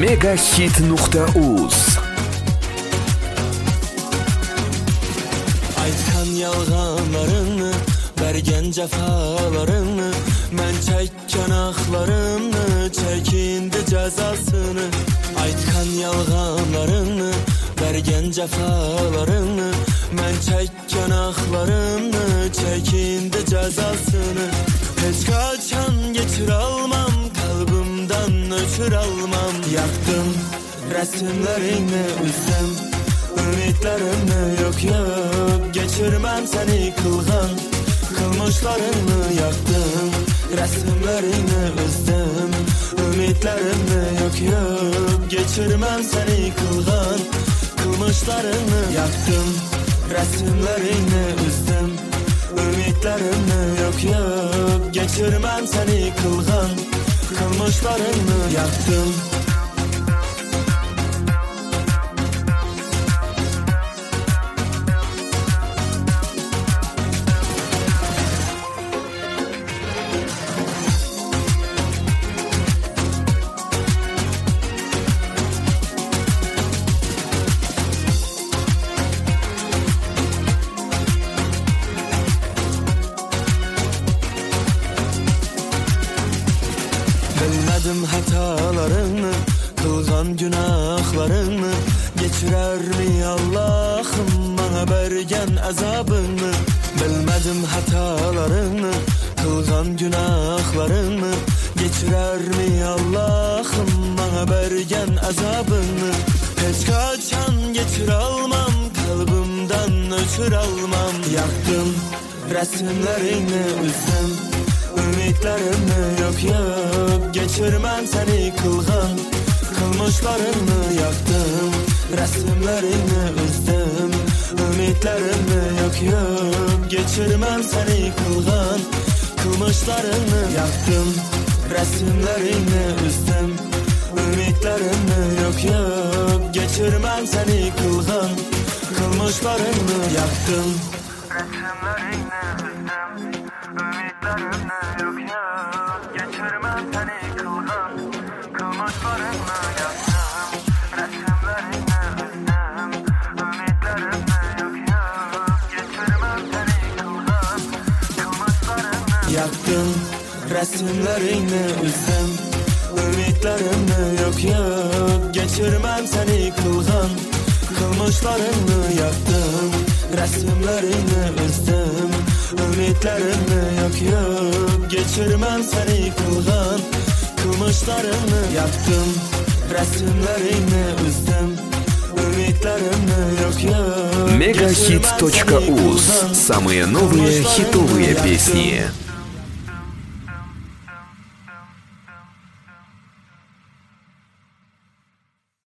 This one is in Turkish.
Megahit.uz. Aytkan yalğanlarını, bergen cefalarını, mən çəkən axlarını, çəkindi cəzasını. Aytkan yalğanlarını, bergen cefalarını, mən çəkən axlarını, çəkindi cəzasını. Heç qaçan geçir almam, kalbimden öçür almam. Yaktım resimlerini üzdüm, ümitlerini yok geçirmem seni kılgan. Kılmışlarını yaktım, resimlerini üzdüm, ümitlerini yok geçirmem seni kılgan. Kılmışlarını yaktım, resimlerini üzdüm, ümitlerini yok geçirmem seni kılgan. Kılmışlarını yaktım. Bilmedim hatalarını, kılgan günahlarını. Geçirer mi Allah'ım bana bergen azabını? Bilmedim hatalarını, kılgan günahlarını. Geçirer mi Allah'ım bana bergen azabını? Hiç kaçan geçir almam, kalbimden öçür almam. Yaktım resimlerini üzdüm, ümitlerini yok geçirmem seni kılgan. Kılmışlarını yaktım, resimlerini üzdüm, ümitlerini yok geçirmem seni kılgan. Kılmışlarını yaktım, resimlerini üzdüm, ümitlerini yok geçirmem seni kılgan. Kılmışlarını yaktım, resimlerini üzdüm, ümitlerini yok geçirmem seni kılgan. Kılmışlarını yaktım, resimlerini üzdüm, ümitlerini yok geçirmem seni kılgan. Kılmışlarını yaktım, resimlerini üzdüm, ümitlerini yok geçirmem seni kılgan. Kılmışlarını yaktım, resimlerini üzdüm, ümitlerini yok geçirmem seni kılgan. Kılmışlarını yaktım, resimlerini üzdüm, ümitlerini yok Megahit.uz. Самые новые хитовые песни.